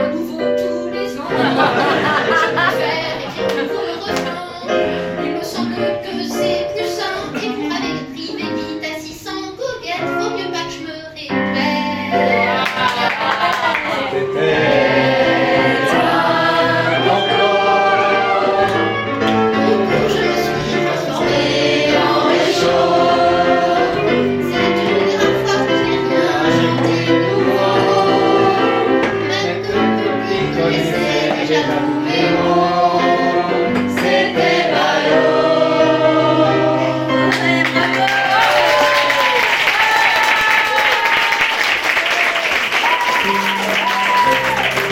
nouveau tous les ans. Je préfère écrire pour le refrain. Il me semble que c'est plus simple. Et pour aller de privé vite à 600 goguettes, vaut mieux pas que je me répète. J'ai trouvé